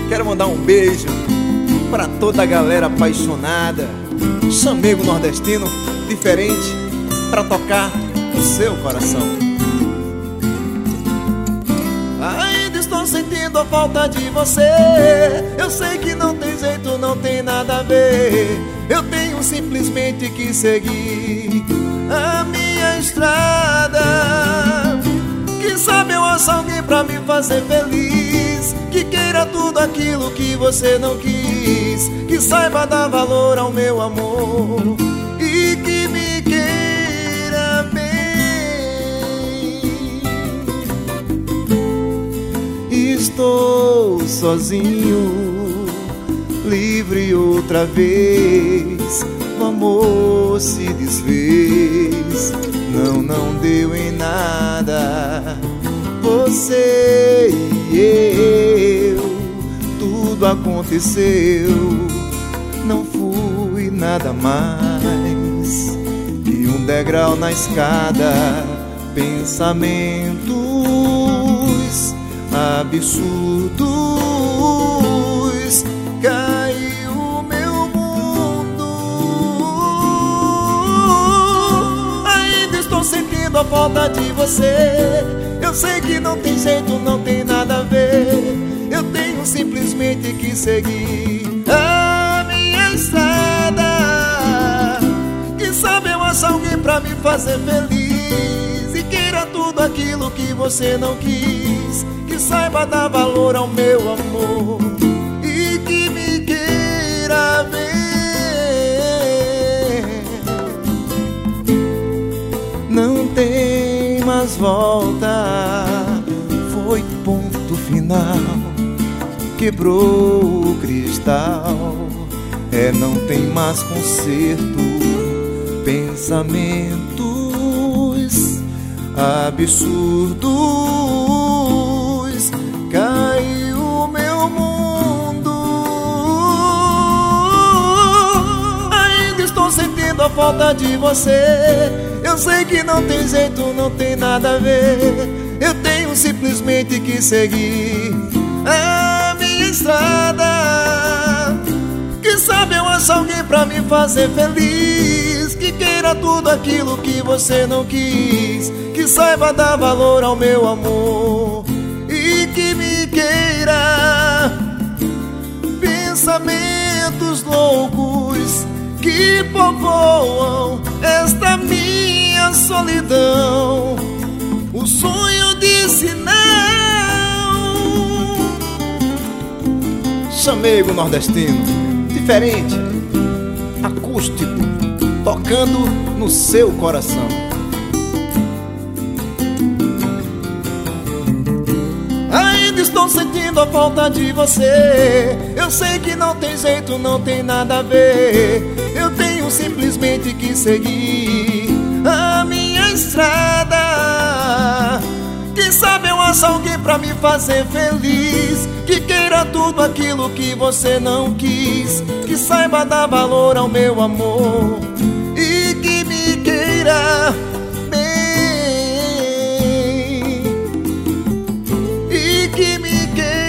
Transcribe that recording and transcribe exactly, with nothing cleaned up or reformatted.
Quero mandar um beijo pra toda a galera apaixonada. Chamego nordestino diferente pra tocar no seu coração. Ainda estou sentindo a falta de você. Eu sei que não tem jeito, não tem nada a ver. Eu tenho simplesmente que seguir a minha estrada. Quem sabe eu ouço alguém pra me fazer feliz, que queira tudo aquilo que você não quis, que saiba dar valor ao meu amor e que me queira bem. Estou sozinho, livre outra vez. O amor se desfez, não, não deu em nada. Você e eu, tudo aconteceu. Não fui nada mais que um degrau na escada. Pensamentos absurdos, caiu meu mundo. Ainda estou sentindo a falta de você. Eu sei que não tem jeito, não tem nada a ver. Eu tenho simplesmente que seguir a minha estrada. Quem sabe eu acho alguém pra me fazer feliz e queira tudo aquilo que você não quis, que saiba dar valor ao meu amor e que me queira bem. Não tem mais volta, foi ponto final, quebrou o cristal. É, não tem mais conserto. Pensamentos absurdos, caiu meu mundo. Ainda estou sentindo a falta de você. Eu sei que não tem jeito, não tem nada a ver. Eu tenho simplesmente que seguir a minha estrada. Quem sabe eu acho alguém pra me fazer feliz, que queira tudo aquilo que você não quis, que saiba dar valor ao meu amor e que me queira. Pensamentos loucos que povoam esta minha solidão. O sonho disse não. Chamego nordestino diferente, acústico, tocando no seu coração. Ainda estou sentindo a falta de você. Eu sei que não tem jeito, não tem nada a ver. Eu tenho simplesmente que seguir a minha estrada. Quem sabe eu acho alguém pra me fazer feliz, que queira tudo aquilo que você não quis, que saiba dar valor ao meu amor e que me queira bem, e que me queira